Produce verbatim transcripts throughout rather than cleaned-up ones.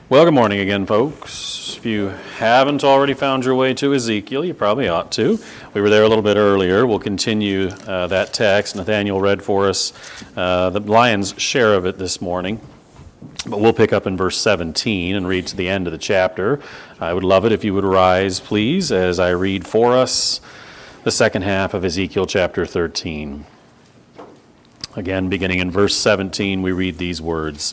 Well, good morning again, folks. If you haven't already found your way to Ezekiel, you probably ought to. We were there a little bit earlier. We'll continue uh, that text. Nathaniel read for us uh, the lion's share of it this morning. But we'll pick up in verse seventeen and read to the end of the chapter. I would love it if you would rise, please, as I read for us the second half of Ezekiel chapter thirteen. Again, beginning in verse seventeen, we read these words.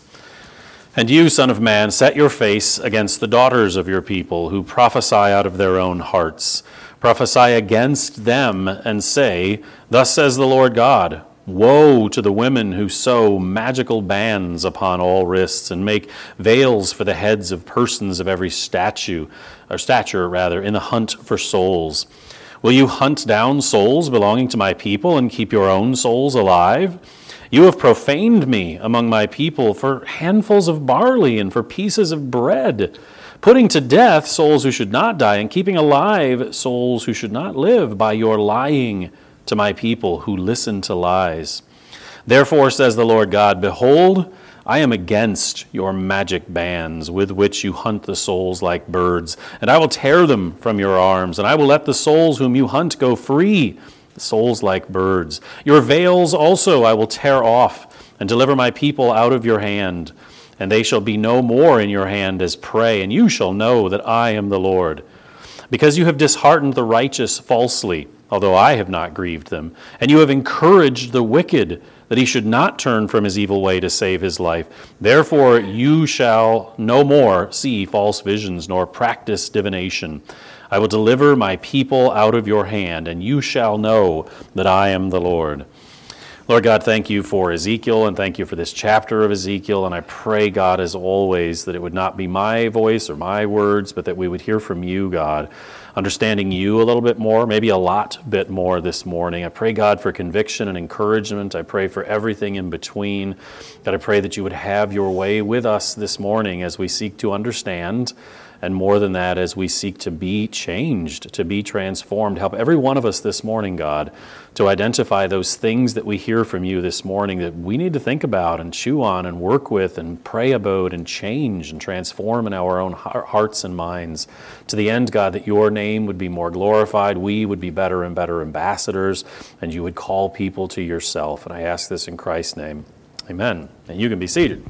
And you, son of man, set your face against the daughters of your people who prophesy out of their own hearts. Prophesy against them and say, Thus says the Lord God, Woe to the women who sew magical bands upon all wrists and make veils for the heads of persons of every statue, or stature rather, in the hunt for souls. Will you hunt down souls belonging to my people and keep your own souls alive? You have profaned me among my people for handfuls of barley and for pieces of bread, putting to death souls who should not die and keeping alive souls who should not live by your lying to my people who listen to lies. Therefore, says the Lord God, Behold, I am against your magic bands with which you hunt the souls like birds, and I will tear them from your arms, and I will let the souls whom you hunt go free, souls like birds. Your veils also I will tear off and deliver my people out of your hand, and they shall be no more in your hand as prey, and you shall know that I am the Lord. Because you have disheartened the righteous falsely, although I have not grieved them, and you have encouraged the wicked that he should not turn from his evil way to save his life. Therefore you shall no more see false visions nor practice divination. I will deliver my people out of your hand, and you shall know that I am the Lord. Lord God, thank you for Ezekiel, and thank you for this chapter of Ezekiel, and I pray, God, as always, that it would not be my voice or my words, but that we would hear from you, God, understanding you a little bit more, maybe a lot bit more this morning. I pray, God, for conviction and encouragement. I pray for everything in between. God, I pray that you would have your way with us this morning as we seek to understand, and more than that, as we seek to be changed, to be transformed. Help every one of us this morning, God, to identify those things that we hear from you this morning that we need to think about and chew on and work with and pray about and change and transform in our own hearts and minds. To the end, God, that your name would be more glorified, we would be better and better ambassadors, and you would call people to yourself. And I ask this in Christ's name. Amen. And you can be seated.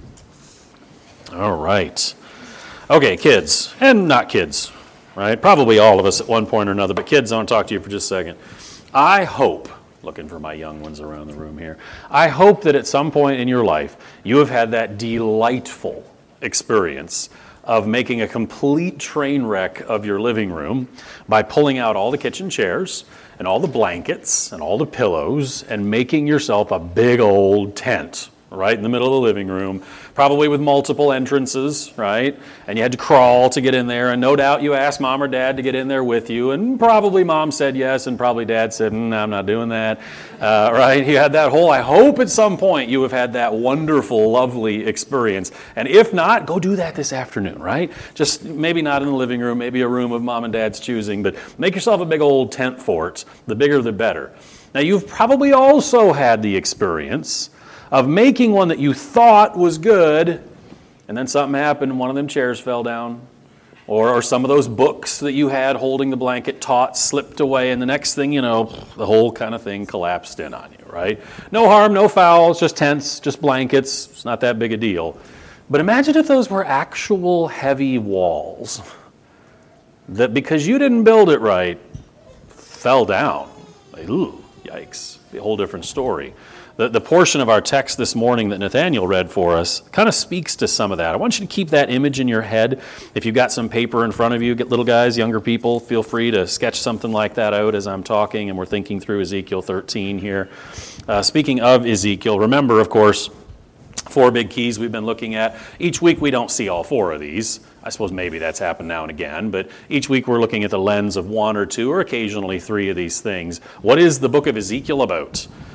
All right. Okay, kids, and not kids, right? Probably all of us at one point or another, but kids, I want to talk to you for just a second. I hope, looking for my young ones around the room here, I hope that at some point in your life you have had that delightful experience of making a complete train wreck of your living room by pulling out all the kitchen chairs and all the blankets and all the pillows and making yourself a big old tent right in the middle of the living room, probably with multiple entrances, right? And you had to crawl to get in there, and no doubt you asked mom or dad to get in there with you, and probably mom said yes, and probably dad said, mm, I'm not doing that, uh, right? You had that whole, I hope at some point you have had that wonderful, lovely experience, and if not, go do that this afternoon, right? Just maybe not in the living room, maybe a room of mom and dad's choosing, but make yourself a big old tent fort. The bigger the better. Now, you've probably also had the experience of making one that you thought was good, and then something happened and one of them chairs fell down, or, or some of those books that you had holding the blanket taut slipped away, and the next thing you know, the whole kind of thing collapsed in on you, right? No harm, no foul, it's just tents, just blankets, it's not that big a deal. But imagine if those were actual heavy walls that, because you didn't build it right, fell down. Like, ooh, yikes, a whole different story. The, the portion of our text this morning that Nathaniel read for us kind of speaks to some of that. I want you to keep that image in your head. If you've got some paper in front of you, get little guys, younger people, feel free to sketch something like that out as I'm talking, and we're thinking through Ezekiel thirteen here. Uh, speaking of Ezekiel, remember, of course, four big keys we've been looking at. Each week we don't see all four of these. I suppose maybe that's happened now and again, but each week we're looking at the lens of one or two or occasionally three of these things. What is the book of Ezekiel about?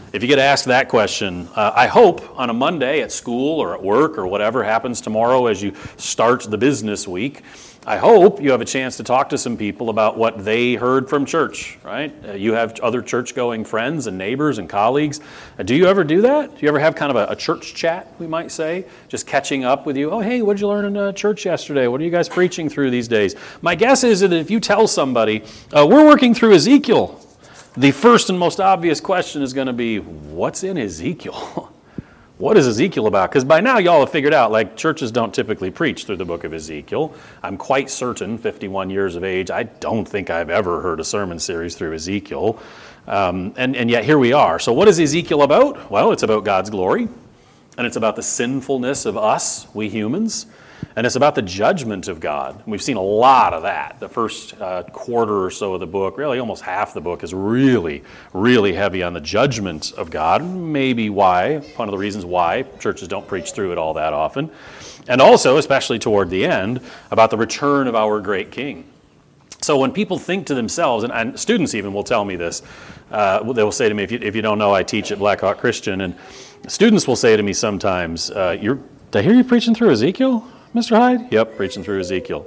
If you get asked that question, uh, I hope on a Monday at school or at work or whatever happens tomorrow as you start the business week, I hope you have a chance to talk to some people about what they heard from church, right? Uh, you have other church-going friends and neighbors and colleagues. Uh, do you ever do that? Do you ever have kind of a, a church chat, we might say? Just catching up with you. Oh, hey, what did you learn in uh, church yesterday? What are you guys preaching through these days? My guess is that if you tell somebody, uh, we're working through Ezekiel, the first and most obvious question is going to be, what's in Ezekiel? What is Ezekiel about? Because by now y'all have figured out, like, churches don't typically preach through the book of Ezekiel. I'm quite certain, fifty-one years of age, I don't think I've ever heard a sermon series through Ezekiel. Um, and, and yet here we are. So what is Ezekiel about? Well, it's about God's glory, and it's about the sinfulness of us, we humans, and it's about the judgment of God. We've seen a lot of that. The first uh, quarter or so of the book, really almost half the book, is really, really heavy on the judgment of God. Maybe why, one of the reasons why churches don't preach through it all that often. And also, especially toward the end, about the return of our great King. So when people think to themselves, and, and students even will tell me this, uh, they will say to me, if you, if you don't know, I teach at Blackhawk Christian, and students will say to me sometimes, uh, You're, did I hear you preaching through Ezekiel, Mister Hyde? Yep, preaching through Ezekiel.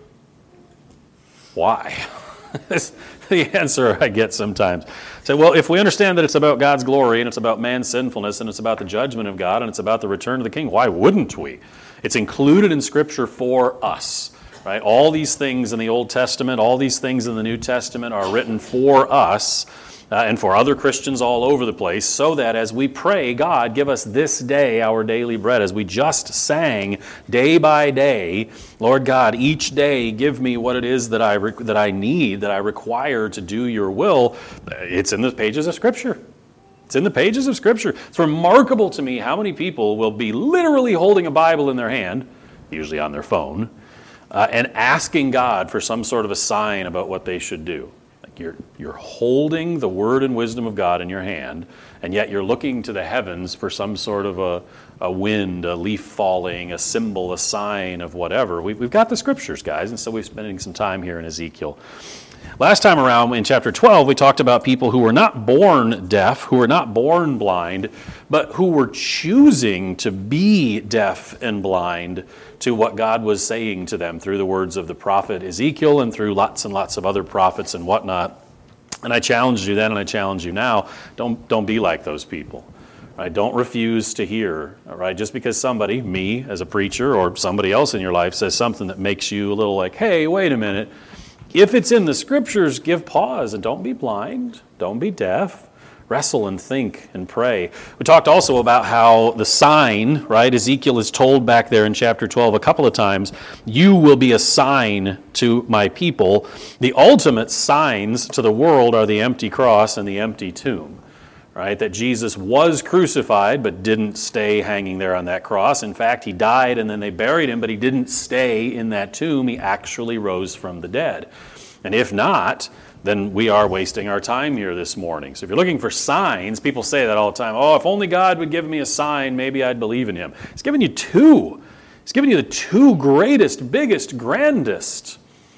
Why? That's the answer I get sometimes. Say, well, if we understand that it's about God's glory and it's about man's sinfulness and it's about the judgment of God and it's about the return of the King, why wouldn't we? It's included in Scripture for us, right? All these things in the Old Testament, all these things in the New Testament are written for us uh, and for other Christians all over the place, so that as we pray, God, give us this day our daily bread, as we just sang day by day, Lord God, each day give me what it is that I re- that I need, that I require to do your will. It's in the pages of Scripture. It's in the pages of Scripture. It's remarkable to me how many people will be literally holding a Bible in their hand, usually on their phone, uh, and asking God for some sort of a sign about what they should do. Like you're you're holding the word and wisdom of God in your hand, and yet you're looking to the heavens for some sort of a, a wind, a leaf falling, a symbol, a sign of whatever. We, we've got the Scriptures, guys, and so we're spending some time here in Ezekiel. Last time around in chapter twelve, we talked about people who were not born deaf, who were not born blind, but who were choosing to be deaf and blind to what God was saying to them through the words of the prophet Ezekiel and through lots and lots of other prophets and whatnot. And I challenged you then and I challenge you now, don't, don't be like those people. Right? Don't refuse to hear. All right? Just because somebody, me as a preacher or somebody else in your life, says something that makes you a little like, hey, wait a minute. If it's in the Scriptures, give pause and don't be blind. Don't be deaf. Wrestle and think and pray. We talked also about how the sign, right? Ezekiel is told back there in chapter twelve a couple of times, you will be a sign to my people. The ultimate signs to the world are the empty cross and the empty tomb. Right, that Jesus was crucified but didn't stay hanging there on that cross. In fact, he died and then they buried him, but he didn't stay in that tomb. He actually rose from the dead. And if not, then we are wasting our time here this morning. So if you're looking for signs, people say that all the time. Oh, if only God would give me a sign, maybe I'd believe in him. He's given you two. He's given you the two greatest, biggest, grandest.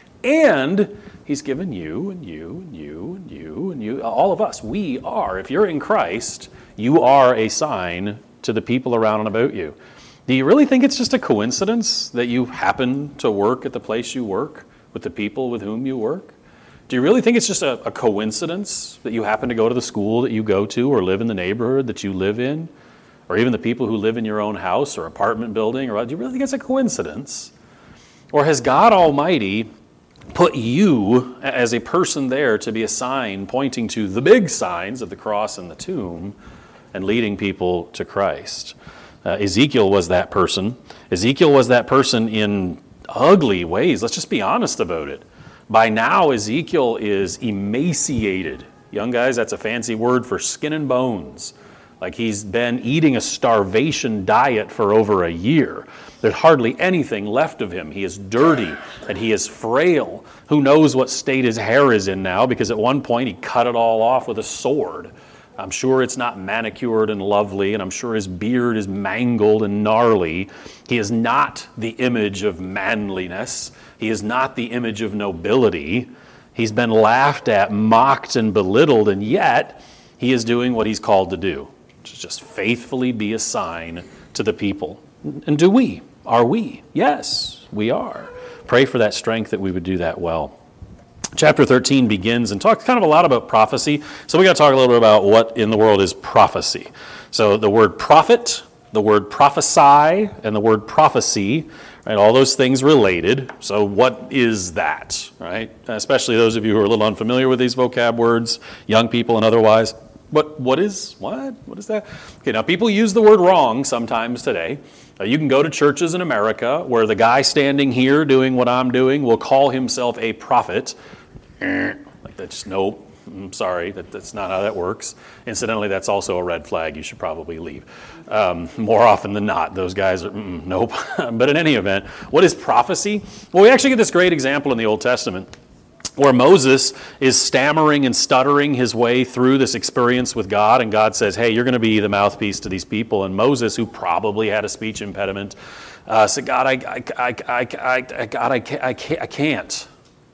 And he's given you and you and you and you and you, all of us. We are, if you're in Christ, you are a sign to the people around and about you. Do you really think it's just a coincidence that you happen to work at the place you work with the people with whom you work? Do you really think it's just a, a coincidence that you happen to go to the school that you go to or live in the neighborhood that you live in? Or even the people who live in your own house or apartment building? Or do you really think it's a coincidence? Or has God Almighty put you as a person there to be a sign pointing to the big signs of the cross and the tomb and leading people to Christ? Uh, Ezekiel was that person. Ezekiel was that person in ugly ways. Let's just be honest about it. By now, Ezekiel is emaciated. Young guys, that's a fancy word for skin and bones. Like he's been eating a starvation diet for over a year. There's hardly anything left of him. He is dirty and he is frail. Who knows what state his hair is in now, because at one point he cut it all off with a sword. I'm sure it's not manicured and lovely, and I'm sure his beard is mangled and gnarly. He is not the image of manliness. He is not the image of nobility. He's been laughed at, mocked, and belittled, and yet He is doing what he's called to do, to just faithfully be a sign to the people. And do we? Are we? Yes, we are. Pray for that strength that we would do that well. Chapter thirteen begins and talks kind of a lot about prophecy. So we got to talk a little bit about what in the world is prophecy. So the word prophet, the word prophesy, and the word prophecy, right? All those things related. So what is that, right? Especially those of you who are a little unfamiliar with these vocab words, young people and otherwise. What what is what? What is that? Okay, now people use the word wrong sometimes today. Uh, you can go to churches in America where the guy standing here doing what I'm doing will call himself a prophet. Like that, just nope. I'm sorry, that, that's not how that works. Incidentally, that's also a red flag. You should probably leave. Um, more often than not, those guys are nope. But in any event, what is prophecy? Well, we actually get this great example in the Old Testament, where Moses is stammering and stuttering his way through this experience with God, and God says, hey, you're going to be the mouthpiece to these people. And Moses, who probably had a speech impediment, uh, said, God, I, I, I, I, I, God, I can't, I can't, I can't.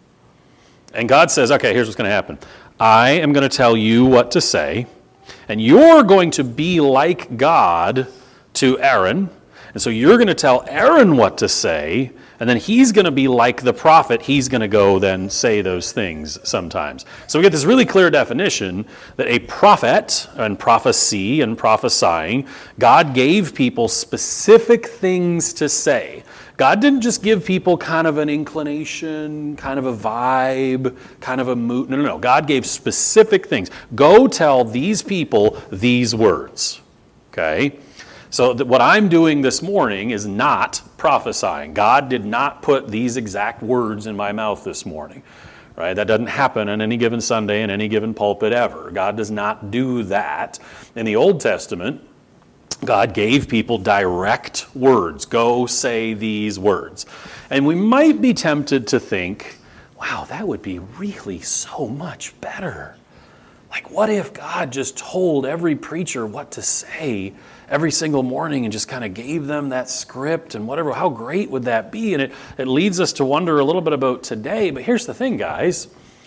And God says, okay, here's what's going to happen. I am going to tell you what to say, and you're going to be like God to Aaron. And so you're going to tell Aaron what to say, and then he's going to be like the prophet. He's going to go then say those things sometimes. So we get this really clear definition that a prophet and prophecy and prophesying, God gave people specific things to say. God didn't just give people kind of an inclination, kind of a vibe, kind of a mood. No, no, no. God gave specific things. Go tell these people these words. Okay? So that what I'm doing this morning is not prophesying. God did not put these exact words in my mouth this morning. Right? That doesn't happen on any given Sunday in any given pulpit ever. God does not do that. In the Old Testament, God gave people direct words. Go say these words. And we might be tempted to think, wow, that would be really so much better. Like, what if God just told every preacher what to say every single morning and just kind of gave them that script and whatever? How great would that be? And it, it leads us to wonder a little bit about today. But here's the thing, guys.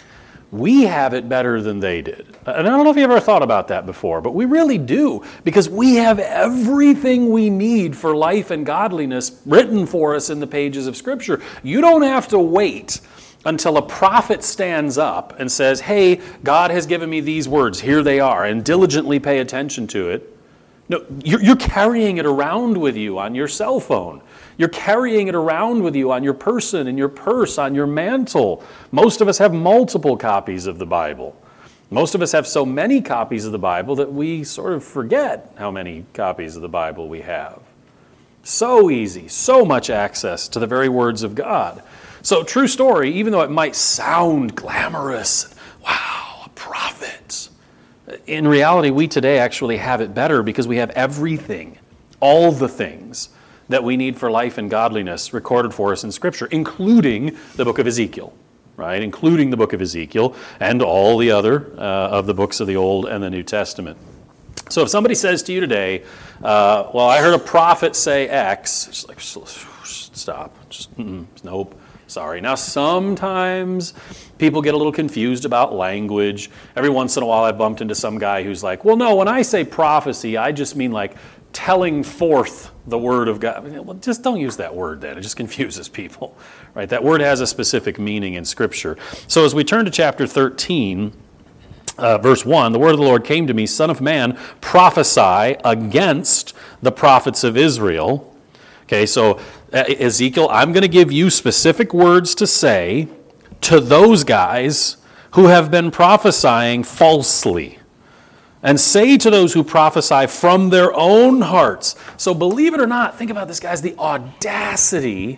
We have it better than they did. And I don't know if you ever thought about that before, but we really do, because we have everything we need for life and godliness written for us in the pages of Scripture. You don't have to wait until a prophet stands up and says, hey, God has given me these words, here they are, and diligently pay attention to it. No, you're, you're carrying it around with you on your cell phone. You're carrying it around with you on your person, in your purse, on your mantle. Most of us have multiple copies of the Bible. Most of us have so many copies of the Bible that we sort of forget how many copies of the Bible we have. So easy, so much access to the very words of God. So true story, even though it might sound glamorous, wow, a prophet. In reality, we today actually have it better because we have everything, all the things that we need for life and godliness recorded for us in Scripture, including the book of Ezekiel, right? Including the book of Ezekiel and all the other uh, of the books of the Old and the New Testament. So if somebody says to you today, uh, well, I heard a prophet say X, it's like, stop, just, mm, nope. Sorry. Now, sometimes people get a little confused about language. Every once in a while, I bumped into some guy who's like, well, no, when I say prophecy, I just mean like telling forth the word of God. Well, just don't use that word then. It just confuses people, right? That word has a specific meaning in Scripture. So as we turn to chapter thirteen, uh, verse one, the word of the Lord came to me, Son of man, prophesy against the prophets of Israel. Okay, so uh, Ezekiel, I'm going to give you specific words to say to those guys who have been prophesying falsely. And say to those who prophesy from their own hearts. So believe it or not, think about this, guys, the audacity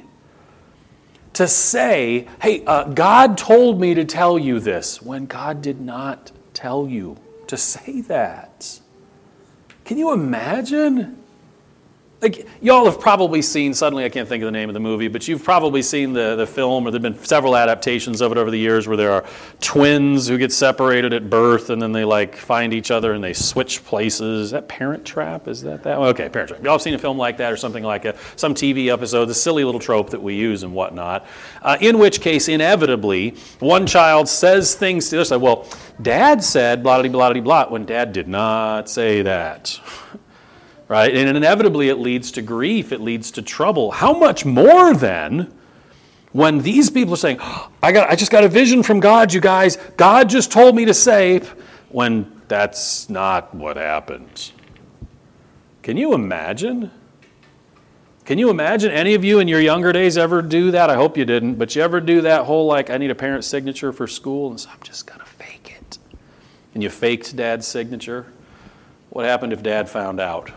to say, hey, uh, God told me to tell you this, when God did not tell you to say that. Can you imagine? Like, y'all have probably seen, suddenly I can't think of the name of the movie, but you've probably seen the, the film, or there have been several adaptations of it over the years where there are twins who get separated at birth and then they like find each other and they switch places. Is that Parent Trap? Is that that one? Okay, Parent Trap. Y'all have seen a film like that or something like a, some T V episode, the silly little trope that we use and whatnot, uh, in which case, inevitably, one child says things to the other side. Well, Dad said blah-de-blah-de-blah, when Dad did not say that. Right? And inevitably it leads to grief, it leads to trouble. How much more then when these people are saying, oh, I got I just got a vision from God, you guys. God just told me to say, when that's not what happens. Can you imagine? Can you imagine any of you in your younger days ever do that? I hope you didn't, but you ever do that whole like, I need a parent's signature for school, and so I'm just going to fake it. And you faked Dad's signature? What happened if Dad found out?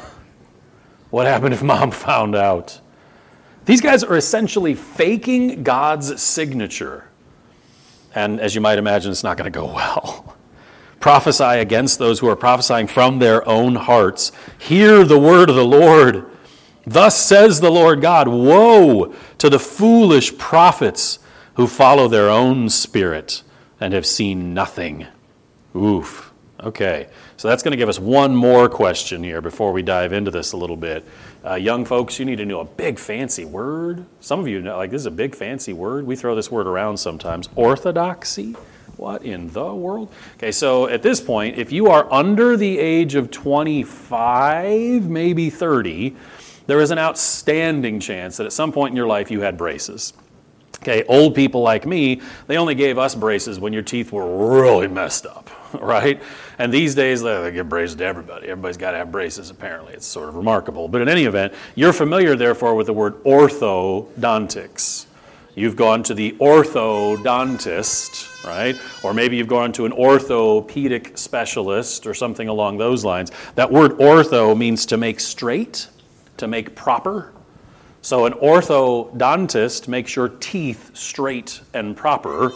What happened if Mom found out? These guys are essentially faking God's signature. And as you might imagine, it's not going to go well. Prophesy against those who are prophesying from their own hearts. Hear the word of the Lord. Thus says the Lord God, woe to the foolish prophets who follow their own spirit and have seen nothing. Oof. Okay, so that's going to give us one more question here before we dive into this a little bit. Uh, young folks, you need to know a big fancy word. Some of you know, like, this is a big fancy word. We throw this word around sometimes. Orthodoxy? What in the world? Okay, so at this point, if you are under the age of twenty-five, maybe thirty, there is an outstanding chance that at some point in your life you had braces. Okay, old people like me, they only gave us braces when your teeth were really messed up, right? And these days, they give braces to everybody. Everybody's got to have braces, apparently. It's sort of remarkable. But in any event, you're familiar, therefore, with the word orthodontics. You've gone to the orthodontist, right? Or maybe you've gone to an orthopedic specialist or something along those lines. That word ortho means to make straight, to make proper. So an orthodontist makes your teeth straight and proper.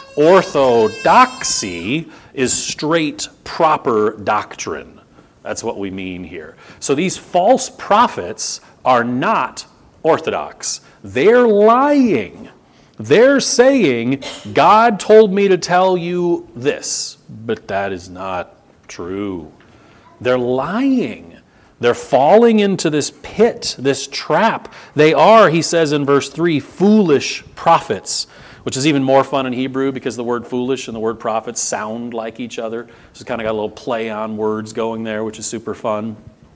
Orthodoxy is straight, proper doctrine. That's what we mean here. So these false prophets are not orthodox. They're lying. They're saying, God told me to tell you this, but that is not true. They're lying. They're falling into this pit, this trap. They are, he says in verse three, foolish prophets, which is even more fun in Hebrew because the word foolish and the word prophets sound like each other. So it's kind of got a little play on words going there, which is super fun.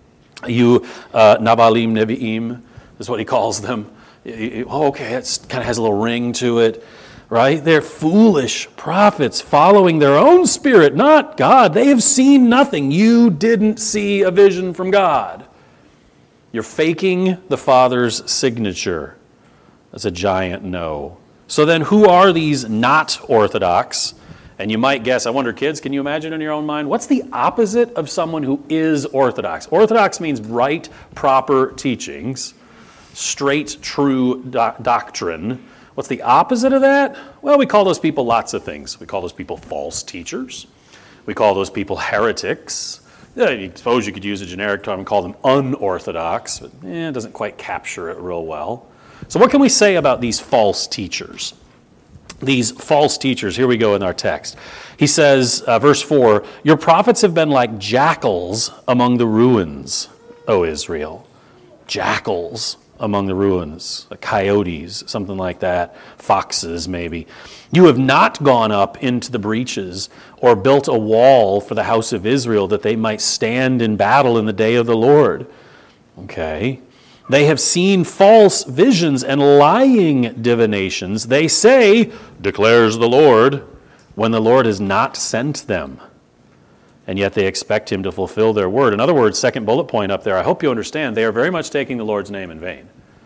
You, uh, Nabalim Nevi'im, is what he calls them. Oh, okay, it kind of has a little ring to it, right? They're foolish prophets following their own spirit, not God. They have seen nothing. You didn't see a vision from God. You're faking the Father's signature. That's a giant no. So then who are these not orthodox? And you might guess, I wonder, kids, can you imagine in your own mind, what's the opposite of someone who is orthodox? Orthodox means right, proper teachings, straight, true do- doctrine. What's the opposite of that? Well, we call those people lots of things. We call those people false teachers. We call those people heretics. Yeah, I suppose you could use a generic term and call them unorthodox, but eh, it doesn't quite capture it real well. So what can we say about these false teachers? These false teachers, here we go in our text. He says, uh, verse four, your prophets have been like jackals among the ruins, O Israel. Jackals among the ruins, like coyotes, something like that, foxes maybe. You have not gone up into the breaches or built a wall for the house of Israel that they might stand in battle in the day of the Lord. Okay. They have seen false visions and lying divinations. They say, declares the Lord, when the Lord has not sent them. And yet they expect him to fulfill their word. In other words, second bullet point up there, I hope you understand, they are very much taking the Lord's name in vain.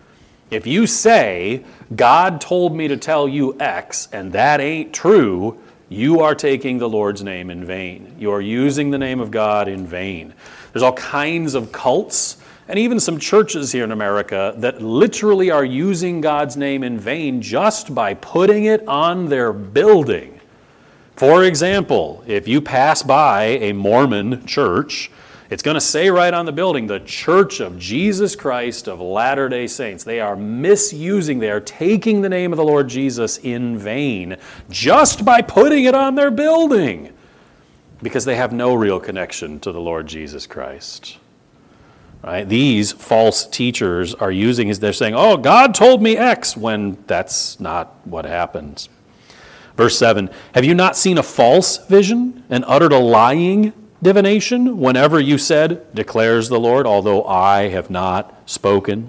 If you say, God told me to tell you X, and that ain't true, you are taking the Lord's name in vain. You are using the name of God in vain. There's all kinds of cults, and even some churches here in America that literally are using God's name in vain just by putting it on their building. For example, if you pass by a Mormon church, It's going to say right on the building, the Church of Jesus Christ of Latter-day Saints. They are misusing, they are taking the name of the Lord Jesus in vain just by putting it on their building because they have no real connection to the Lord Jesus Christ. Right? These false teachers are using, they're saying, oh, God told me X, when that's not what happens. Verse seven, have you not seen a false vision and uttered a lying divination whenever you said, declares the Lord, although I have not spoken?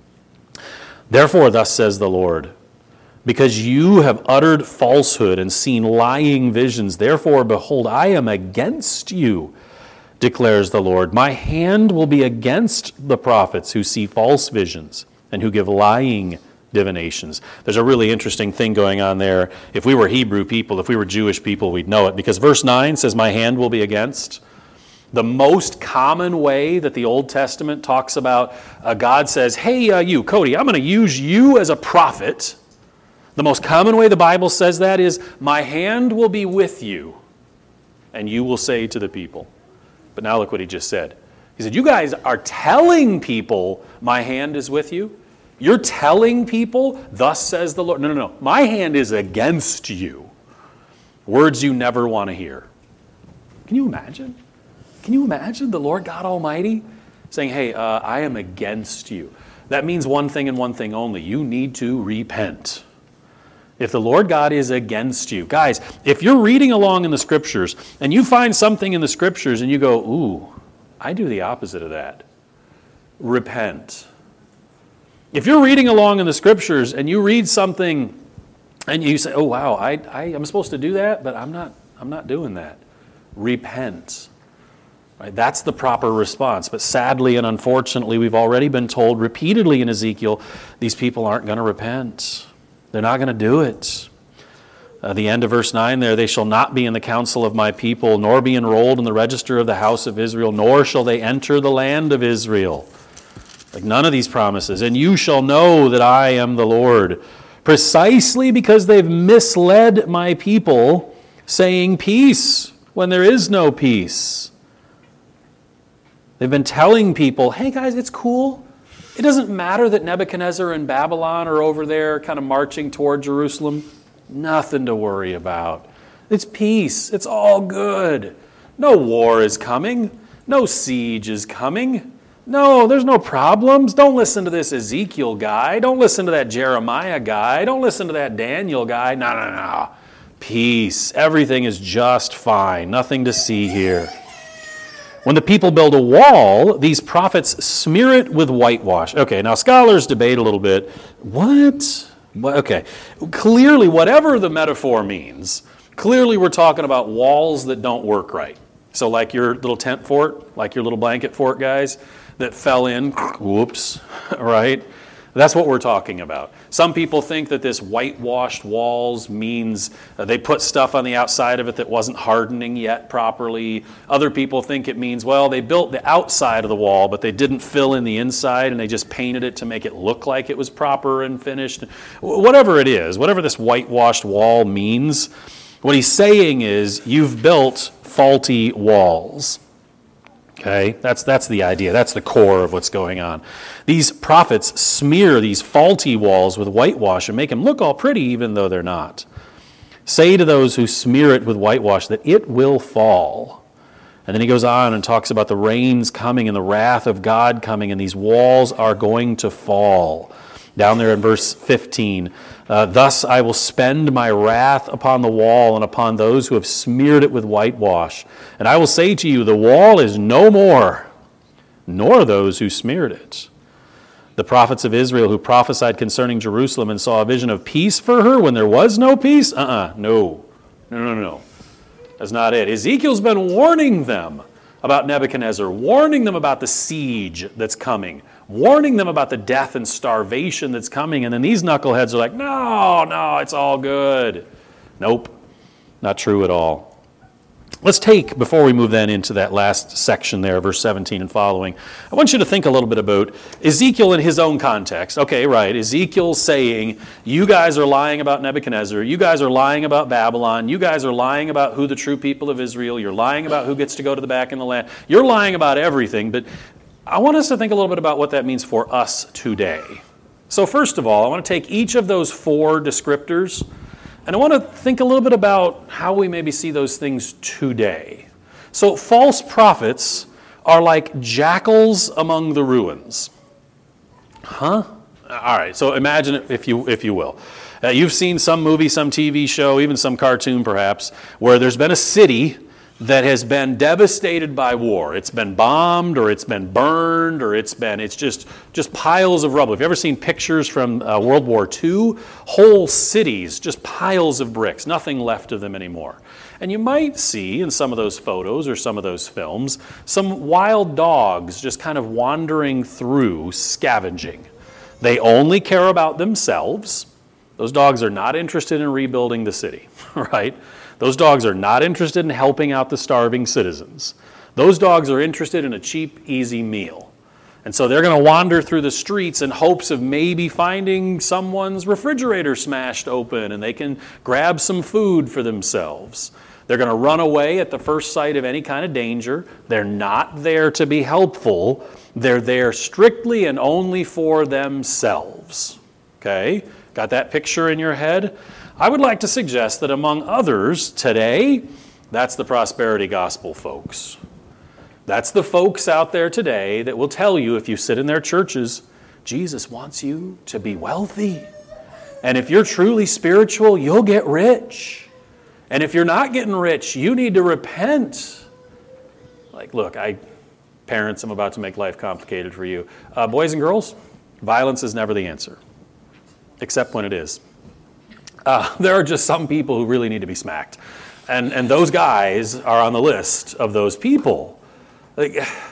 Therefore, thus says the Lord, because you have uttered falsehood and seen lying visions, therefore, behold, I am against you, declares the Lord. My hand will be against the prophets who see false visions and who give lying divinations. There's a really interesting thing going on there. If we were Hebrew people, if we were Jewish people, we'd know it, because verse nine says, my hand will be against. The most common way that the Old Testament talks about, uh, God says, hey, uh, you, Cody, I'm going to use you as a prophet. The most common way the Bible says that is, my hand will be with you, and you will say to the people. But now look what he just said. He said, you guys are telling people my hand is with you. You're telling people, thus says the Lord. No, no, no. My hand is against you. Words you never want to hear. Can you imagine? Can you imagine the Lord God Almighty saying, hey, uh, I am against you? That means one thing and one thing only. You need to repent. If the Lord God is against you. Guys, if you're reading along in the Scriptures and you find something in the Scriptures and you go, ooh, I do the opposite of that. Repent. If you're reading along in the Scriptures and you read something and you say, oh, wow, I, I, I'm supposed to do that, but I'm not, I'm not doing that. Repent. Right? That's the proper response. But sadly and unfortunately, we've already been told repeatedly in Ezekiel, these people aren't going to repent. They're not going to do it. Uh, the end of verse nine there, they shall not be in the council of my people, nor be enrolled in the register of the house of Israel, nor shall they enter the land of Israel. Like none of these promises. And you shall know that I am the Lord. Precisely because they've misled my people, saying peace when there is no peace. They've been telling people, hey guys, it's cool. It doesn't matter that Nebuchadnezzar and Babylon are over there kind of marching toward Jerusalem. Nothing to worry about. It's peace. It's all good. No war is coming. No siege is coming. No, there's no problems. Don't listen to this Ezekiel guy. Don't listen to that Jeremiah guy. Don't listen to that Daniel guy. No, no, no. Peace. Everything is just fine. Nothing to see here. When the people build a wall, these prophets smear it with whitewash. Okay, now scholars debate a little bit. What? Okay, clearly whatever the metaphor means, clearly we're talking about walls that don't work right. So like your little tent fort, like your little blanket fort, guys, that fell in, whoops, right? That's what we're talking about. Some people think that this whitewashed walls means uh, they put stuff on the outside of it that wasn't hardening yet properly. Other people think it means, well, they built the outside of the wall, but they didn't fill in the inside, and they just painted it to make it look like it was proper and finished. Whatever it is, whatever this whitewashed wall means, what he's saying is you've built faulty walls. Okay, that's that's the idea. That's the core of what's going on. These prophets smear these faulty walls with whitewash and make them look all pretty even though they're not. Say to those who smear it with whitewash that it will fall. And then he goes on and talks about the rains coming and the wrath of God coming, and these walls are going to fall. Down there in verse fifteen, uh, thus I will spend my wrath upon the wall and upon those who have smeared it with whitewash. And I will say to you, the wall is no more, nor those who smeared it. The prophets of Israel who prophesied concerning Jerusalem and saw a vision of peace for her when there was no peace? Uh-uh, no. No, no, no. That's not it. Ezekiel's been warning them about Nebuchadnezzar, warning them about the siege that's coming, warning them about the death and starvation that's coming, and then these knuckleheads are like, no, no, it's all good. Nope, not true at all. Let's take, before we move then into that last section there, verse seventeen and following, I want you to think a little bit about Ezekiel in his own context. Okay, right, Ezekiel's saying, you guys are lying about Nebuchadnezzar, you guys are lying about Babylon, you guys are lying about who the true people of Israel, you're lying about who gets to go to the back in the land, you're lying about everything, but I want us to think a little bit about what that means for us today. So first of all, I want to take each of those four descriptors, and I want to think a little bit about how we maybe see those things today. So false prophets are like jackals among the ruins. Huh? All right, so imagine it if you, if you will. Uh, you've seen some movie, some T V show, even some cartoon perhaps, where there's been a city that has been devastated by war. It's been bombed, or it's been burned, or it's been, it's just, just piles of rubble. Have you ever seen pictures from uh, World War Two? Whole cities, just piles of bricks, nothing left of them anymore. And you might see in some of those photos or some of those films, some wild dogs just kind of wandering through, scavenging. They only care about themselves. Those dogs are not interested in rebuilding the city, right? Those dogs are not interested in helping out the starving citizens. Those dogs are interested in a cheap, easy meal. And so they're going to wander through the streets in hopes of maybe finding someone's refrigerator smashed open and they can grab some food for themselves. They're going to run away at the first sight of any kind of danger. They're not there to be helpful. They're there strictly and only for themselves. Okay? Got that picture in your head? I would like to suggest that among others today, that's the prosperity gospel folks. That's the folks out there today that will tell you, if you sit in their churches, Jesus wants you to be wealthy. And if you're truly spiritual, you'll get rich. And if you're not getting rich, you need to repent. Like, look, I, parents, I'm about to make life complicated for you. Uh, boys and girls, violence is never the answer, except when it is. Uh, there are just some people who really need to be smacked. And and those guys are on the list of those people. Like,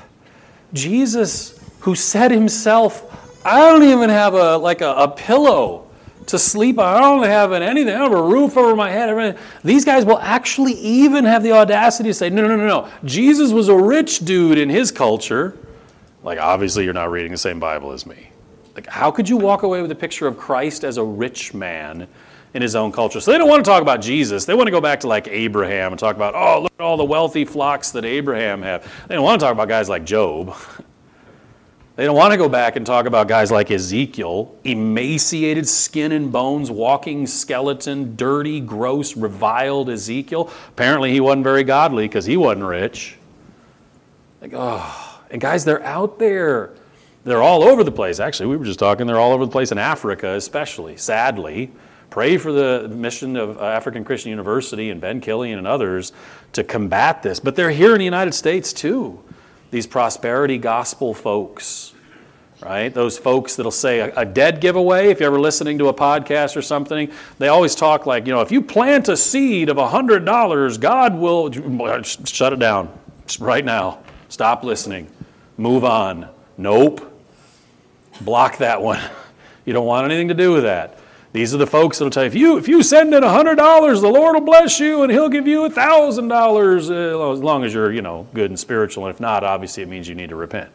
Jesus, who said himself, I don't even have a like a, a pillow to sleep on. I don't have anything. I don't have a roof over my head. Everything. These guys will actually even have the audacity to say, no, no, no, no. Jesus was a rich dude in his culture. Like, obviously you're not reading the same Bible as me. Like, how could you walk away with a picture of Christ as a rich man in his own culture? So they don't want to talk about Jesus. They want to go back to like Abraham and talk about, oh, look at all the wealthy flocks that Abraham had. They don't want to talk about guys like Job. They don't want to go back and talk about guys like Ezekiel, emaciated skin and bones, walking skeleton, dirty, gross, reviled Ezekiel. Apparently he wasn't very godly because he wasn't rich. Like, oh, and guys, they're out there. They're all over the place. Actually, we were just talking, they're all over the place in Africa especially, sadly. Pray for the mission of African Christian University and Ben Killian and others to combat this. But they're here in the United States too, these prosperity gospel folks, right? Those folks that'll say a, a dead giveaway, if you're ever listening to a podcast or something, they always talk like, you know, if you plant a seed of one hundred dollars, God will, shut it down right now. Stop listening. Move on. Nope. Block that one. You don't want anything to do with that. These are the folks that will tell you, if you, if you send in one hundred dollars, the Lord will bless you and he'll give you one thousand dollars uh, as long as you're, you know, good and spiritual. And if not, obviously it means you need to repent.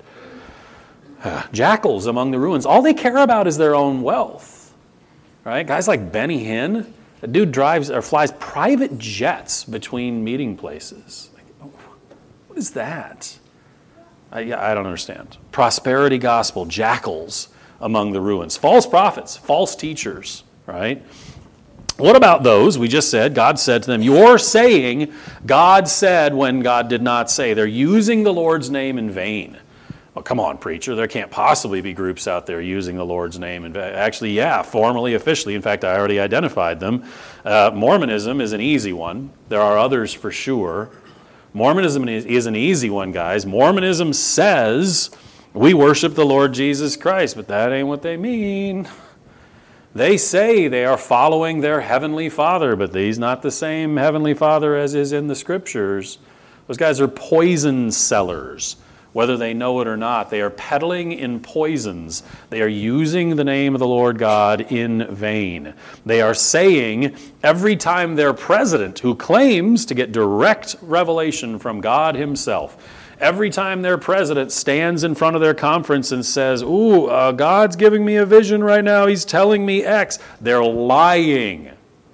Uh, jackals among the ruins. All they care about is their own wealth. Right? Guys like Benny Hinn, the dude drives or flies private jets between meeting places. Like, what is that? I, I don't understand. Prosperity gospel, jackals among the ruins. False prophets, false teachers, right? What about those? We just said, God said to them, you're saying God said when God did not say. They're using the Lord's name in vain. Well, come on, preacher. There can't possibly be groups out there using the Lord's name in vain. Actually, yeah, formally, officially. In fact, I already identified them. Uh, Mormonism is an easy one. There are others for sure. Mormonism is an easy one, guys. Mormonism says we worship the Lord Jesus Christ, but that ain't what they mean. They say they are following their Heavenly Father, but he's not the same Heavenly Father as is in the Scriptures. Those guys are poison sellers. whether they know it or not. They are peddling in poisons. They are using the name of the Lord God in vain. They are saying every time their president, who claims to get direct revelation from God himself, every time their president stands in front of their conference and says, ooh, uh, God's giving me a vision right now, he's telling me X, they're lying.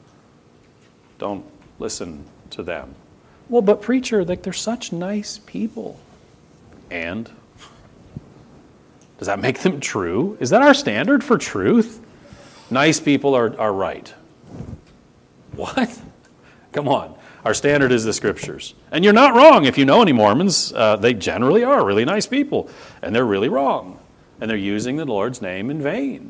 Don't listen to them. Well, but preacher, like, they're such nice people. And? Does that make them true? Is that our standard for truth? Nice people are, are right. What? Come on. Our standard is the Scriptures. And you're not wrong if you know any Mormons. Uh, they generally are really nice people. And they're really wrong. And they're using the Lord's name in vain.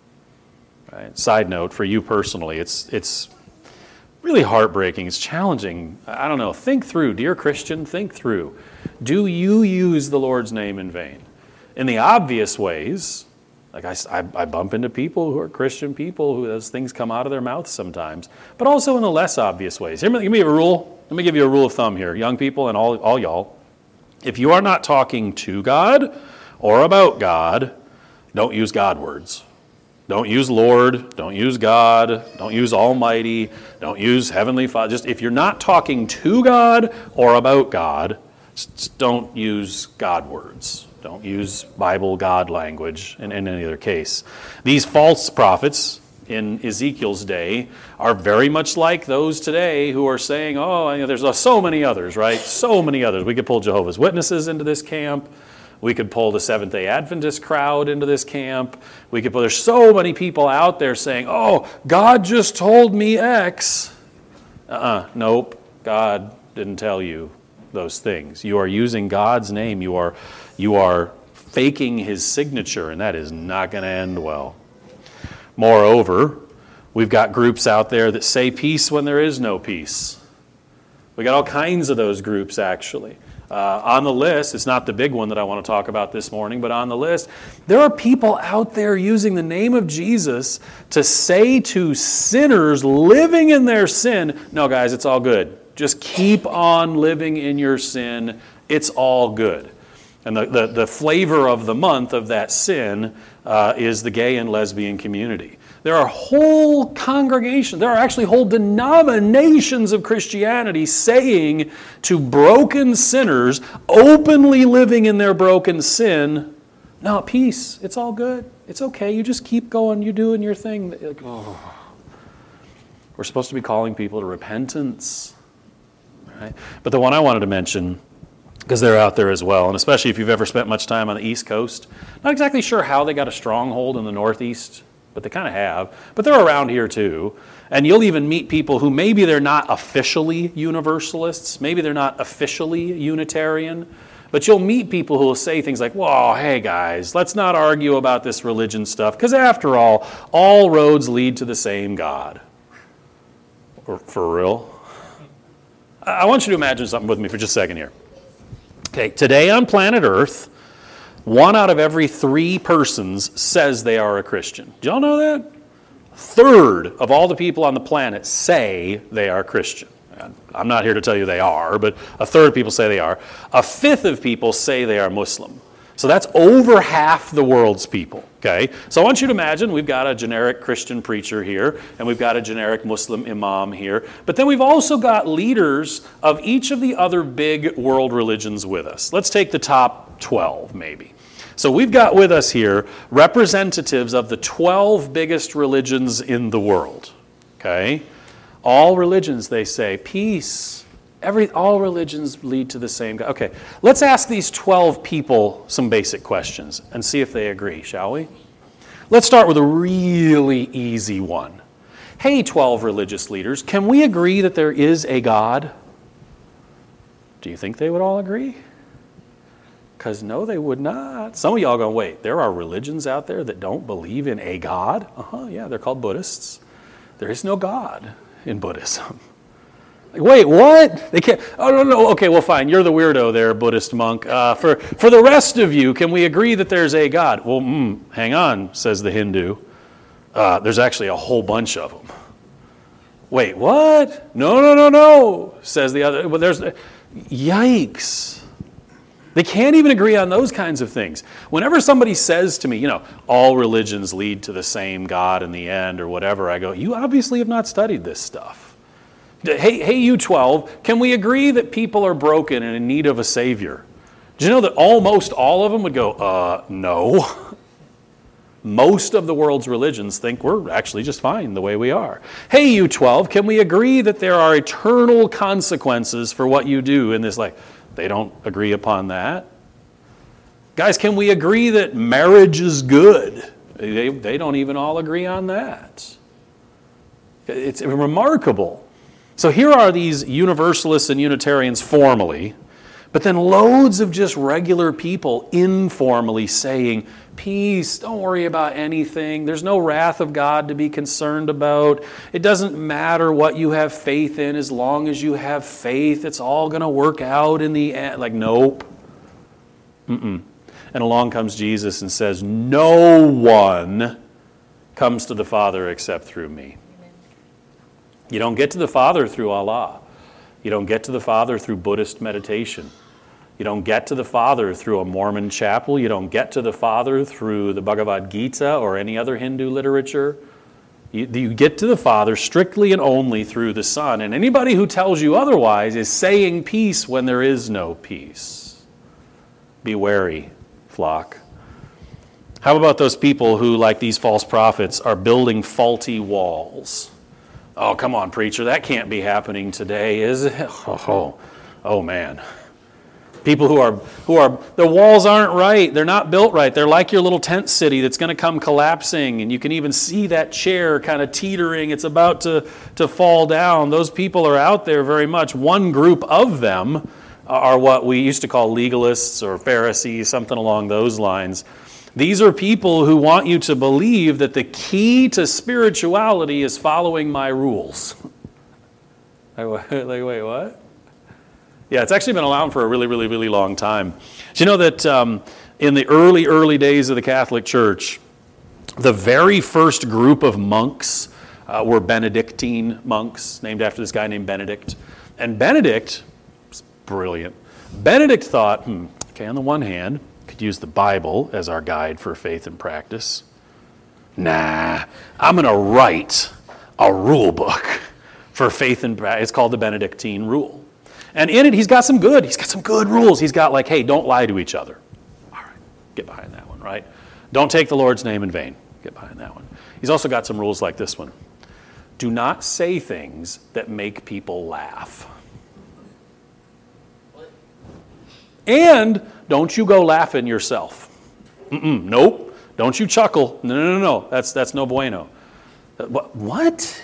Right? Side note, for you personally, it's it's really heartbreaking. It's challenging. I don't know. Think through. Dear Christian, think through. Do you use the Lord's name in vain? In the obvious ways, like I, I, I bump into people who are Christian people who those things come out of their mouths sometimes, but also in the less obvious ways. Here, let me give you a rule. Let me give you a rule of thumb here, young people and all, all y'all. If you are not talking to God or about God, don't use God words. Don't use Lord, don't use God, don't use Almighty, don't use Heavenly Father. Just if you're not talking to God or about God, just don't use God words. Don't use Bible God language in, in any other case. These false prophets in Ezekiel's day are very much like those today who are saying, oh, you know, there's so many others, right? So many others. We could pull Jehovah's Witnesses into this camp. We could pull the Seventh-day Adventist crowd into this camp. We could pull, there's so many people out there saying, oh, God just told me X. Uh-uh, nope, God didn't tell you those things. You are using God's name. You are, you are faking his signature, and that is not going to end well. Moreover, we've got groups out there that say peace when there is no peace. We got all kinds of those groups, actually. Uh, on the list, it's not the big one that I want to talk about this morning, but on the list, there are people out there using the name of Jesus to say to sinners living in their sin, no, guys, it's all good. Just keep on living in your sin. It's all good. And the, the, the flavor of the month of that sin uh, is the gay and lesbian community. There are whole congregations, there are actually whole denominations of Christianity saying to broken sinners, openly living in their broken sin, no, peace, it's all good. It's okay, you just keep going, you're doing your thing. Like, oh. We're supposed to be calling people to repentance. Right? But the one I wanted to mention, because they're out there as well, and especially if you've ever spent much time on the East Coast, not exactly sure how they got a stronghold in the Northeast, but they kind of have. But they're around here too. And you'll even meet people who maybe they're not officially Universalists, maybe they're not officially Unitarian, but you'll meet people who will say things like, whoa, hey guys, let's not argue about this religion stuff, because after all, all roads lead to the same God. Or, for real? I want you to imagine something with me for just a second here. Okay, today on planet Earth, one out of every three persons says they are a Christian. Do y'all know that? A third of all the people on the planet say they are Christian. I'm not here to tell you they are, but a third of people say they are. A fifth of people say they are Muslim. So that's over half the world's people, okay? So I want you to imagine we've got a generic Christian preacher here, and we've got a generic Muslim imam here, but then we've also got leaders of each of the other big world religions with us. Let's take the top twelve, maybe. So we've got with us here representatives of the twelve biggest religions in the world, okay? All religions, they say, peace. Every, all religions lead to the same God. Okay, let's ask these twelve people some basic questions and see if they agree, shall we? Let's start with a really easy one. Hey, twelve religious leaders, can we agree that there is a God? Do you think they would all agree? Because no, they would not. Some of y'all going, wait, there are religions out there that don't believe in a God? Uh-huh, yeah, they're called Buddhists. There is no God in Buddhism. Like, wait, what? They can't. Oh, no, no. Okay, well, fine. You're the weirdo there, Buddhist monk. Uh, for, for the rest of you, can we agree that there's a God? Well, mm, hang on, says the Hindu. Uh, there's actually a whole bunch of them. Wait, what? No, no, no, no, says the other. Well, there's, yikes. They can't even agree on those kinds of things. Whenever somebody says to me, you know, all religions lead to the same God in the end or whatever, I go, you obviously have not studied this stuff. Hey, hey, you twelve, can we agree that people are broken and in need of a Savior? Do you know that almost all of them would go, uh, no. Most of the world's religions think we're actually just fine the way we are. Hey, you twelve, can we agree that there are eternal consequences for what you do in this life? They don't agree upon that. Guys, can we agree that marriage is good? They, they don't even all agree on that. It's remarkable. So here are these Universalists and Unitarians formally, but then loads of just regular people informally saying, peace, don't worry about anything. There's no wrath of God to be concerned about. It doesn't matter what you have faith in as long as you have faith. It's all going to work out in the end. Like, nope. Mm-mm. And along comes Jesus and says, no one comes to the Father except through me. You don't get to the Father through Allah. You don't get to the Father through Buddhist meditation. You don't get to the Father through a Mormon chapel. You don't get to the Father through the Bhagavad Gita or any other Hindu literature. You, you get to the Father strictly and only through the Son. And anybody who tells you otherwise is saying peace when there is no peace. Be wary, flock. How about those people who, like these false prophets, are building faulty walls? Oh, come on, preacher, that can't be happening today, is it? Oh, oh, oh man. People who are, who are, their walls aren't right. They're not built right. They're like your little tent city that's going to come collapsing, and you can even see that chair kind of teetering. It's about to, to fall down. Those people are out there very much. One group of them are what we used to call legalists or Pharisees, something along those lines. These are people who want you to believe that the key to spirituality is following my rules. Like, wait, what? Yeah, it's actually been around for a really, really, really long time. Do you know that um, in the early, early days of the Catholic Church, the very first group of monks uh, were Benedictine monks, named after this guy named Benedict. And Benedict, was brilliant. Benedict thought, hmm, okay, on the one hand, could use the Bible as our guide for faith and practice. Nah, I'm going to write a rule book for faith and practice. It's called the Benedictine Rule. And in it, he's got some good, he's got some good rules. He's got like, hey, don't lie to each other. All right, get behind that one, right? Don't take the Lord's name in vain. Get behind that one. He's also got some rules like this one. Do not say things that make people laugh. And don't you go laughing yourself. Mm-mm, nope. Don't you chuckle. No, no, no, no. That's, that's no bueno. What?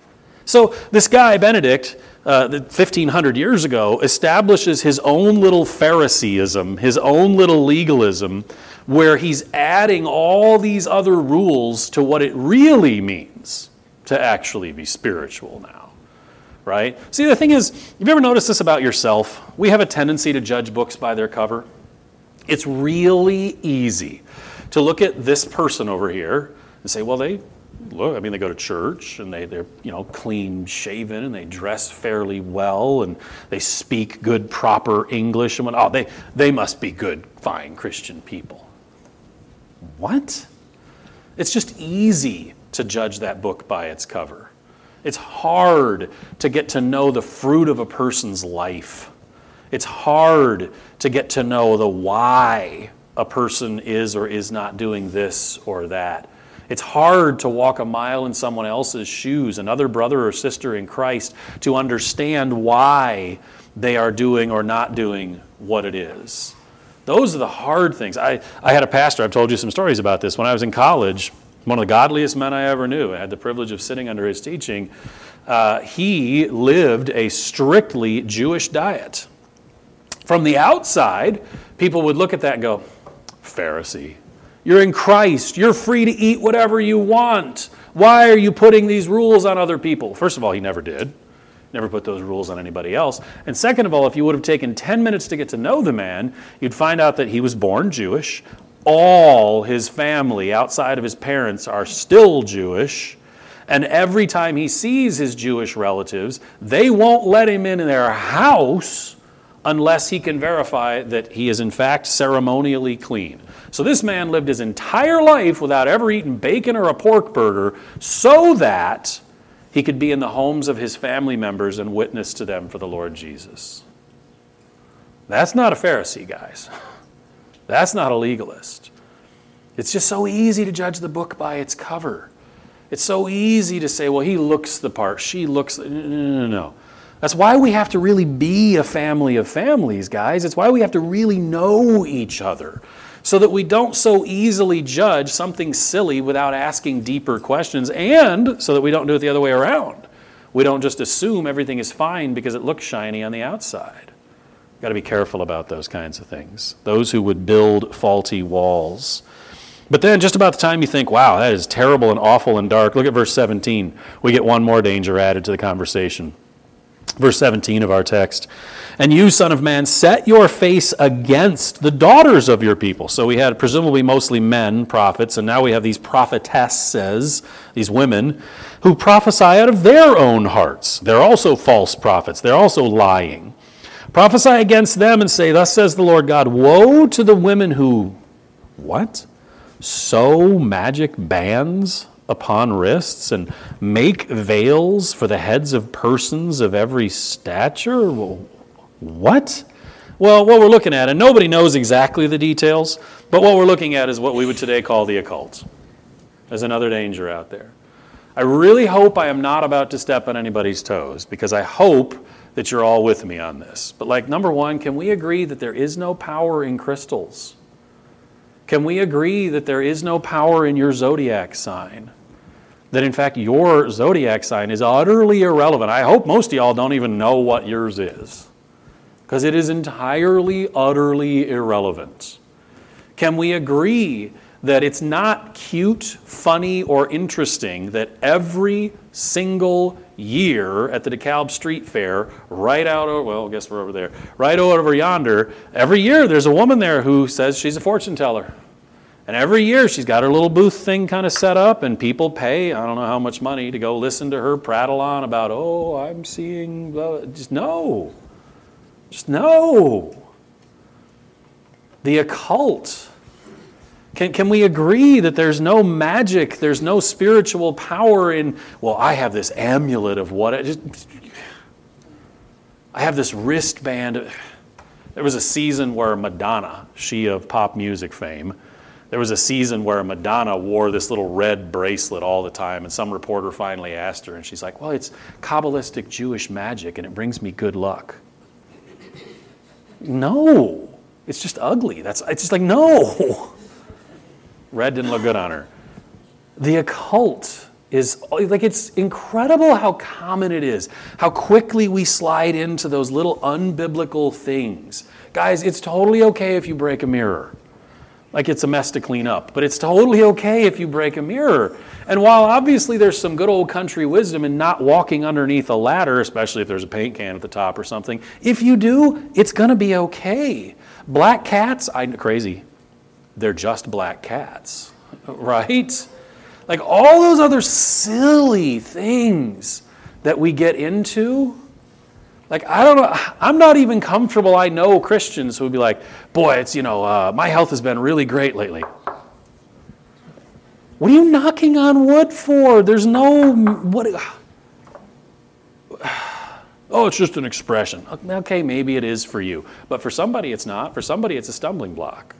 So this guy, Benedict, uh, fifteen hundred years ago, establishes his own little Phariseeism, his own little legalism, where he's adding all these other rules to what it really means to actually be spiritual now. Right? See, the thing is, have you ever noticed this about yourself? We have a tendency to judge books by their cover. It's really easy to look at this person over here and say, well, they look, I mean, they go to church and they, they're, you know, clean shaven and they dress fairly well and they speak good, proper English and what, oh, they, they must be good, fine Christian people. What? It's just easy to judge that book by its cover. It's hard to get to know the fruit of a person's life. It's hard to get to know the why a person is or is not doing this or that. It's hard to walk a mile in someone else's shoes, another brother or sister in Christ, to understand why they are doing or not doing what it is. Those are the hard things. I, I had a pastor, I've told you some stories about this. When I was in college, one of the godliest men I ever knew, I had the privilege of sitting under his teaching, uh, he lived a strictly Jewish diet. From the outside, people would look at that and go, Pharisee, you're in Christ. You're free to eat whatever you want. Why are you putting these rules on other people? First of all, he never did. Never put those rules on anybody else. And second of all, if you would have taken ten minutes to get to know the man, you'd find out that he was born Jewish. All his family outside of his parents are still Jewish. And every time he sees his Jewish relatives, they won't let him in their house unless he can verify that he is in fact ceremonially clean. So this man lived his entire life without ever eating bacon or a pork burger so that he could be in the homes of his family members and witness to them for the Lord Jesus. That's not a Pharisee, guys. That's not a legalist. It's just so easy to judge the book by its cover. It's so easy to say, well, he looks the part, she looks the... No, no, no, no. That's why we have to really be a family of families, guys. It's why we have to really know each other so that we don't so easily judge something silly without asking deeper questions, and so that we don't do it the other way around. We don't just assume everything is fine because it looks shiny on the outside. We've got to be careful about those kinds of things. Those who would build faulty walls. But then just about the time you think, wow, that is terrible and awful and dark, look at verse seventeen. We get one more danger added to the conversation. Verse seventeen of our text. And you, son of man, set your face against the daughters of your people. So we had presumably mostly men, prophets, and now we have these prophetesses, these women, who prophesy out of their own hearts. They're also false prophets. They're also lying. Prophesy against them and say, thus says the Lord God, woe to the women who, what? Sew magic bands upon wrists and make veils for the heads of persons of every stature? What? Well, what we're looking at, and nobody knows exactly the details, but what we're looking at is what we would today call the occult. There's another danger out there. I really hope I am not about to step on anybody's toes, because I hope that you're all with me on this. But like, number one, can we agree that there is no power in crystals? Can we agree that there is no power in your zodiac sign? That in fact your zodiac sign is utterly irrelevant. I hope most of y'all don't even know what yours is, because it is entirely, utterly irrelevant. Can we agree that it's not cute, funny, or interesting that every single year at the DeKalb Street Fair, right out over, well, I guess we're over there, right over yonder, every year there's a woman there who says she's a fortune teller. And every year she's got her little booth thing kind of set up, and people pay, I don't know how much money, to go listen to her prattle on about, oh, I'm seeing, blah. Just no. Just no. The occult. Can, can we agree that there's no magic, there's no spiritual power in, well, I have this amulet of what, I, just, I have this wristband. There was a season where Madonna, she of pop music fame, there was a season where Madonna wore this little red bracelet all the time, and some reporter finally asked her, and she's like, well, it's Kabbalistic Jewish magic, and it brings me good luck. No. It's just ugly. That's, it's just like, no. Red didn't look good on her. The occult is, like, it's incredible how common it is, how quickly we slide into those little unbiblical things. Guys, it's totally okay if you break a mirror. Like it's a mess to clean up. But it's totally okay if you break a mirror. And while obviously there's some good old country wisdom in not walking underneath a ladder, especially if there's a paint can at the top or something, if you do, it's going to be okay. Black cats, I crazy. They're just black cats, right? Like all those other silly things that we get into. Like, I don't know, I'm not even comfortable. I know Christians who would be like, boy, it's, you know, uh, my health has been really great lately. What are you knocking on wood for? There's no, what, oh, it's just an expression. Okay, maybe it is for you. But for somebody it's not. For somebody it's a stumbling block.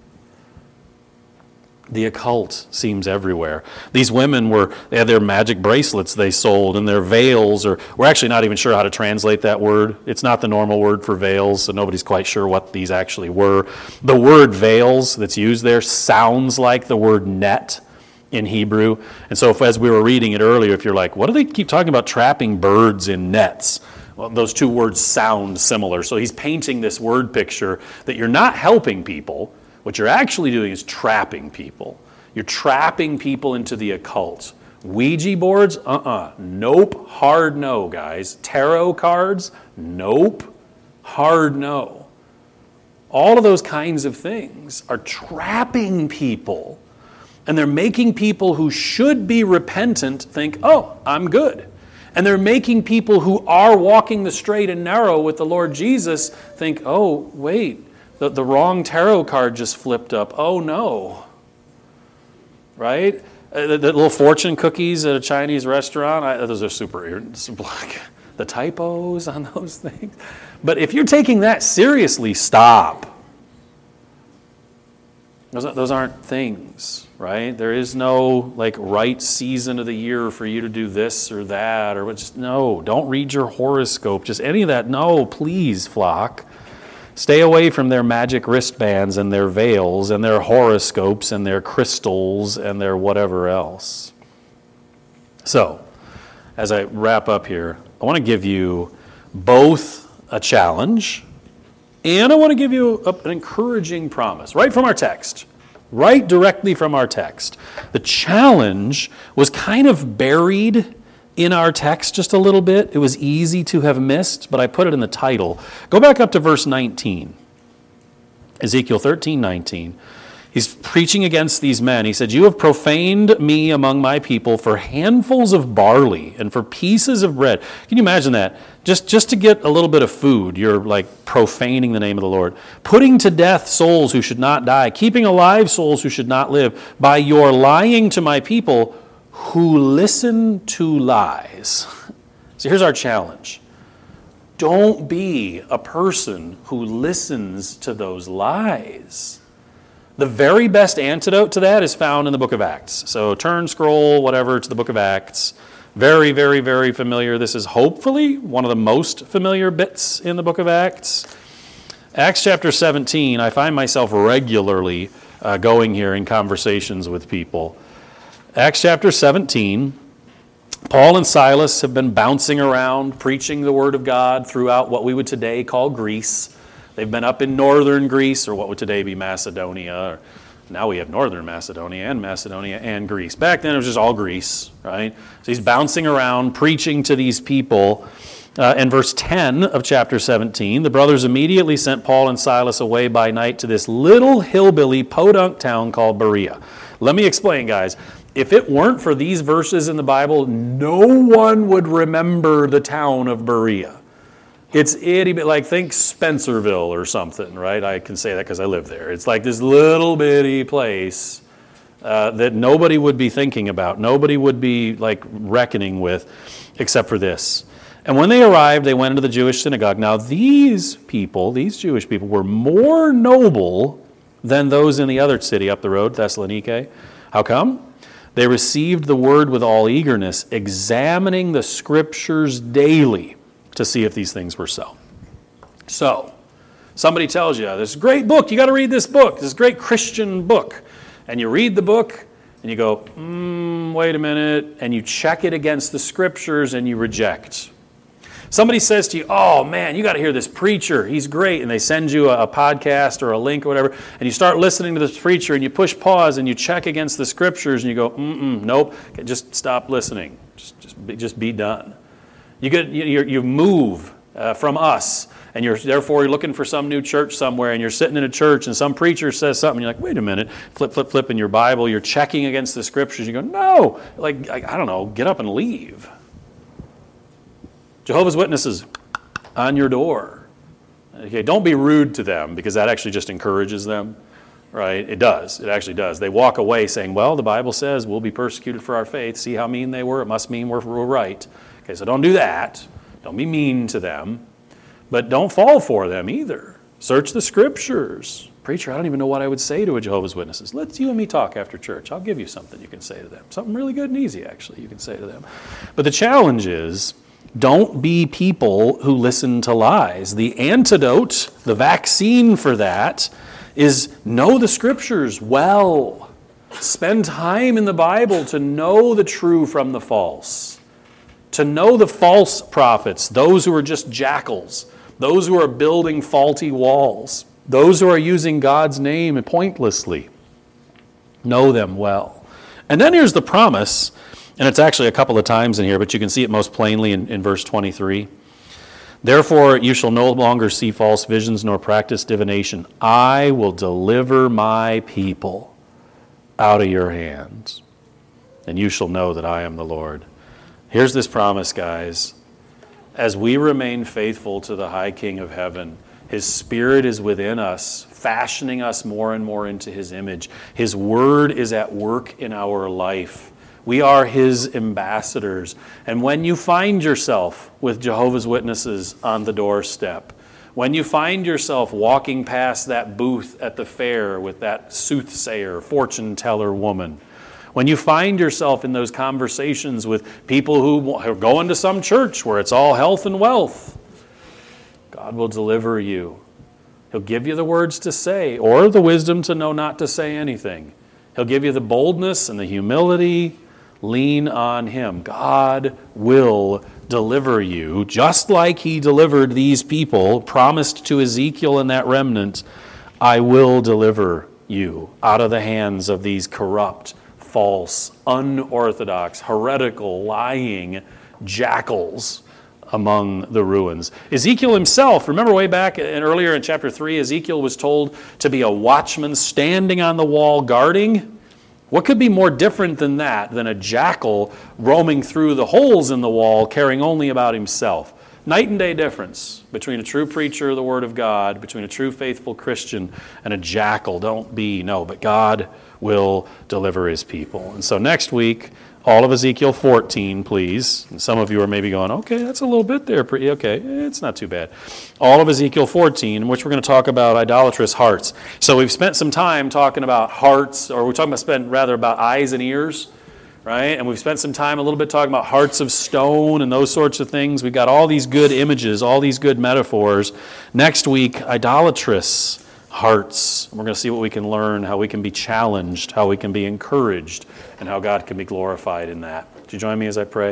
The occult seems everywhere. These women were, they had their magic bracelets they sold and their veils, or we're actually not even sure how to translate that word. It's not the normal word for veils, so nobody's quite sure what these actually were. The word veils that's used there sounds like the word net in Hebrew. And so if, as we were reading it earlier, if you're like, what do they keep talking about trapping birds in nets? Well, those two words sound similar. So he's painting this word picture that you're not helping people. What you're actually doing is trapping people. You're trapping people into the occult. Ouija boards? Uh-uh. Nope. Hard no, guys. Tarot cards? Nope. Hard no. All of those kinds of things are trapping people. And they're making people who should be repentant think, oh, I'm good. And they're making people who are walking the straight and narrow with the Lord Jesus think, oh, wait, the, the wrong tarot card just flipped up. Oh, no. Right? Uh, the, the little fortune cookies at a Chinese restaurant, I, those are super, super like, the typos on those things. But if you're taking that seriously, stop. Those, those aren't things, right? There is no like right season of the year for you to do this or that or just no. Don't read your horoscope. Just any of that. No, please, flock. Stay away from their magic wristbands and their veils and their horoscopes and their crystals and their whatever else. So, as I wrap up here, I want to give you both a challenge and I want to give you a, an encouraging promise, right from our text, right directly from our text. The challenge was kind of buried in our text just a little bit. It was easy to have missed, but I put it in the title. Go back up to verse nineteen, Ezekiel thirteen nineteen. He's preaching against these men. He said, you have profaned me among my people for handfuls of barley and for pieces of bread. Can you imagine that? Just, just to get a little bit of food, you're like profaning the name of the Lord. Putting to death souls who should not die. Keeping alive souls who should not live. By your lying to my people who listen to lies. So here's our challenge. Don't be a person who listens to those lies. The very best antidote to that is found in the book of Acts. So turn, scroll, whatever, to the book of Acts. Very, very, very familiar. This is hopefully one of the most familiar bits in the book of Acts. Acts chapter seventeen, I find myself regularly uh, going here in conversations with people. Acts chapter seventeen, Paul and Silas have been bouncing around, preaching the word of God throughout what we would today call Greece. They've been up in northern Greece, or what would today be Macedonia. Now we have northern Macedonia and Macedonia and Greece. Back then it was just all Greece, right? So he's bouncing around, preaching to these people. Uh, in verse ten of chapter seventeen, the brothers immediately sent Paul and Silas away by night to this little hillbilly podunk town called Berea. Let me explain, guys. If it weren't for these verses in the Bible, no one would remember the town of Berea. It's itty bit like, think Spencerville or something, right? I can say that because I live there. It's like this little bitty place uh, that nobody would be thinking about. Nobody would be like reckoning with except for this. And when they arrived, they went into the Jewish synagogue. Now these people, these Jewish people, were more noble than those in the other city up the road, Thessaloniki. How come? They received the word with all eagerness, examining the scriptures daily to see if these things were so. So, somebody tells you, this is a great book, you got to read this book, this is a great Christian book. And you read the book, and you go, mm, wait a minute, and you check it against the scriptures, and you reject. Somebody says to you, oh man, you got to hear this preacher, he's great, and they send you a, a podcast or a link or whatever, and you start listening to this preacher, and you push pause, and you check against the scriptures, and you go, mm-mm, nope, just stop listening, just, just, be, just be done. You get you, you move uh, from us, and you're therefore you're looking for some new church somewhere, and you're sitting in a church, and some preacher says something, and you're like, wait a minute, flip, flip, flip in your Bible, you're checking against the scriptures, you go, no, like, I, I don't know, get up and leave. Jehovah's Witnesses on your door. Okay, don't be rude to them, because that actually just encourages them, right? It does, it actually does. They walk away saying, well, the Bible says we'll be persecuted for our faith, see how mean they were, it must mean we're, we're right. Okay, so don't do that. Don't be mean to them. But don't fall for them either. Search the scriptures. Preacher, I don't even know what I would say to a Jehovah's Witnesses. Let's you and me talk after church. I'll give you something you can say to them. Something really good and easy, actually, you can say to them. But the challenge is, don't be people who listen to lies. The antidote, the vaccine for that, is know the scriptures well. Spend time in the Bible to know the true from the false. To know the false prophets, those who are just jackals, those who are building faulty walls, those who are using God's name pointlessly. Know them well. And then here's the promise, and it's actually a couple of times in here, but you can see it most plainly in, in verse twenty-three. Therefore you shall no longer see false visions nor practice divination. I will deliver my people out of your hands, and you shall know that I am the Lord. Here's this promise, guys. As we remain faithful to the high King of heaven, his Spirit is within us, fashioning us more and more into his image. His word is at work in our life. We are his ambassadors. And when you find yourself with Jehovah's Witnesses on the doorstep, when you find yourself walking past that booth at the fair with that soothsayer, fortune teller woman, when you find yourself in those conversations with people who are going to some church where it's all health and wealth, God will deliver you. He'll give you the words to say or the wisdom to know not to say anything. He'll give you the boldness and the humility. Lean on him. God will deliver you, just like he delivered these people, promised to Ezekiel and that remnant, I will deliver you out of the hands of these corrupt, false, unorthodox, heretical, lying jackals among the ruins. Ezekiel himself, remember way back in, earlier in chapter three, Ezekiel was told to be a watchman standing on the wall guarding. What could be more different than that, than a jackal roaming through the holes in the wall, caring only about himself? Night and day difference between a true preacher of the Word of God, between a true faithful Christian, and a jackal. Don't be, no, but God will deliver his people. And so next week, all of Ezekiel fourteen, please. And some of you are maybe going, okay, that's a little bit there. Pretty okay, it's not too bad. All of Ezekiel fourteen, in which we're going to talk about idolatrous hearts. So we've spent some time talking about hearts, or we're talking about spent rather about eyes and ears, right? And we've spent some time a little bit talking about hearts of stone and those sorts of things. We've got all these good images, all these good metaphors. Next week, idolatrous hearts. We're going to see what we can learn, how we can be challenged, how we can be encouraged, and how God can be glorified in that. Would you join me as I pray?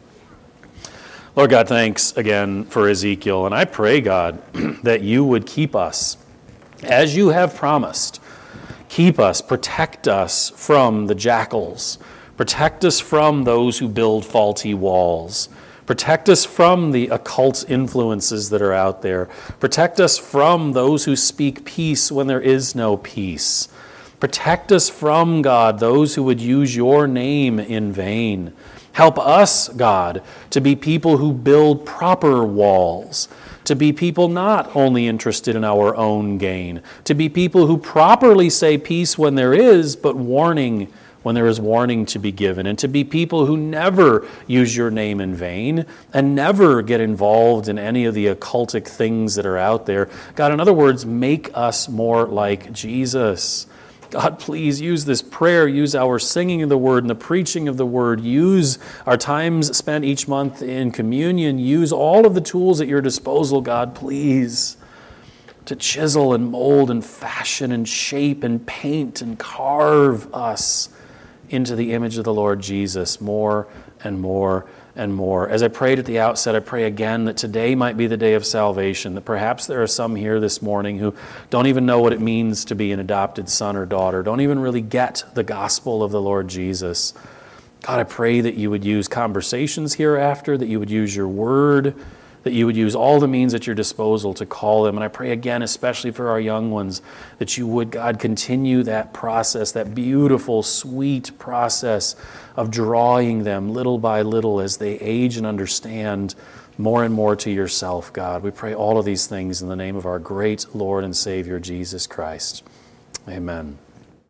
Lord God, thanks again for Ezekiel. And I pray, God, that you would keep us, as you have promised. Keep us, protect us from the jackals. Protect us from those who build faulty walls. Protect us from the occult influences that are out there. Protect us from those who speak peace when there is no peace. Protect us from, God, those who would use your name in vain. Help us, God, to be people who build proper walls, to be people not only interested in our own gain, to be people who properly say peace when there is, but warning when there is warning to be given, and to be people who never use your name in vain and never get involved in any of the occultic things that are out there. God, in other words, make us more like Jesus. God, please use this prayer, use our singing of the word and the preaching of the word, use our times spent each month in communion, use all of the tools at your disposal, God, please, to chisel and mold and fashion and shape and paint and carve us into the image of the Lord Jesus more and more and more. As I prayed at the outset, I pray again that today might be the day of salvation, that perhaps there are some here this morning who don't even know what it means to be an adopted son or daughter, don't even really get the gospel of the Lord Jesus. God, I pray that you would use conversations hereafter, that you would use your word, that you would use all the means at your disposal to call them. And I pray again, especially for our young ones, that you would, God, continue that process, that beautiful, sweet process of drawing them little by little as they age and understand more and more to yourself, God. We pray all of these things in the name of our great Lord and Savior, Jesus Christ. Amen.